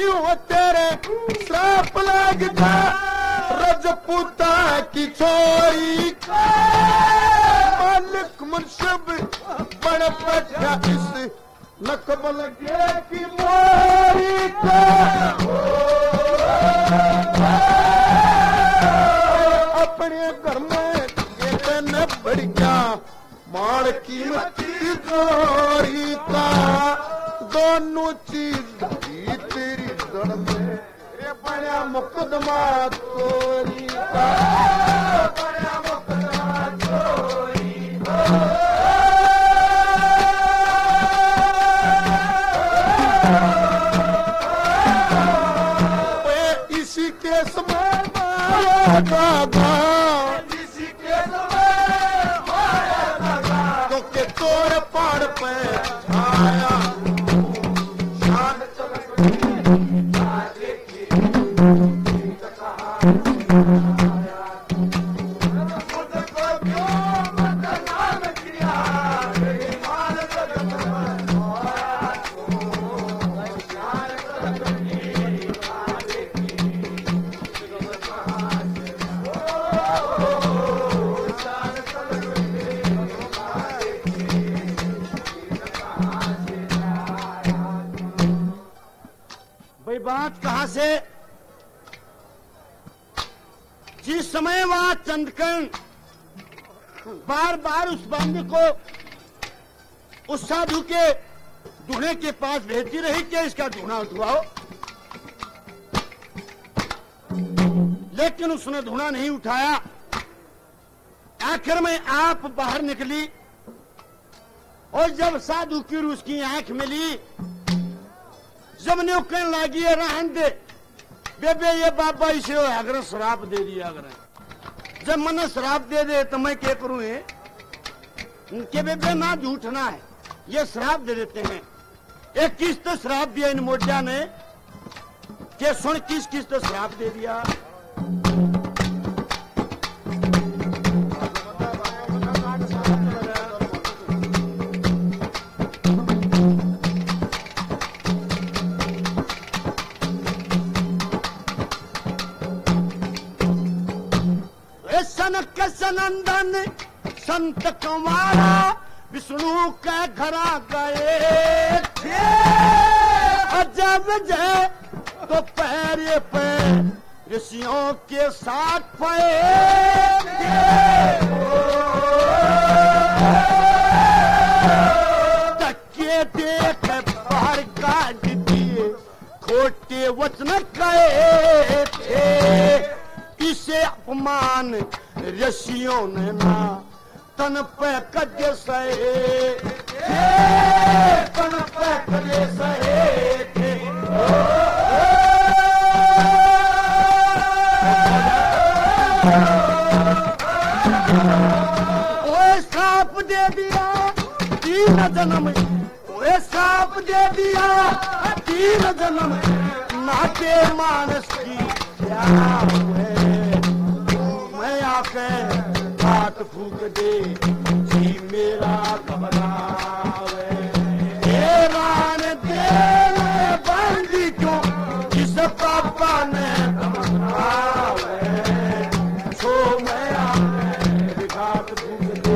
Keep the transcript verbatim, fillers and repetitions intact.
हो तेरे श्राप लग जा रजपूता की छोरी मालिक मुनसिब बड़ पठा इस नकबल के की मोरी का अपने घर में ये न बढ़ गया माड़ कीमती गोरी का दोनों चीज तेरी दड़ में ये बड़ा मुकदमा तोरी का बड़ा मुकदमा तोरी का इसी के समय दादा इसी के समय तो के तोर पाड़ पे आया शान बात कहां से? जिस समय वहां चंद्रकर्ण बार बार उस बंद को उस साधु के दूल्हे के पास भेजती रही कि इसका धुना उठवाओ, लेकिन उसने धुना नहीं उठाया। आखिर में आप बाहर निकली और जब साधु की उसकी आंख मिली, जब ने कहने लगी रहन दे बेबे ये बाबा इसे अगर शराब दे दिया अगर जब मैंने शराब दे दे तो मैं क्या करूं है कि बेबे ना झूठना है, ये शराब दे देते हैं। एक किस्त शराब दिया इन मोटिया ने कि सुन किस किस्त शराब दे दिया। सनक सनंदन संत कुमारा विष्णु के घरा गए थे, अजब जय तो पैर पे ऋषियों के साथ पे धक्के देख बाहर काट दिए, खोटे वचन कहे थे। इसे अपमान ऋषियों ने ना तन पे कदे सहे, तन पे कदे सहे थे। ओए साप दे दिया तीन जन्म, ओए साप दे दिया तीन जन्म, नाटे मानस की क्या हुए मैं आके बात फूक दे जी मेरा घबरावे। रान दे बंदी क्यों जिस पापा ने घबरावे, सो मैं आके बात फूक दे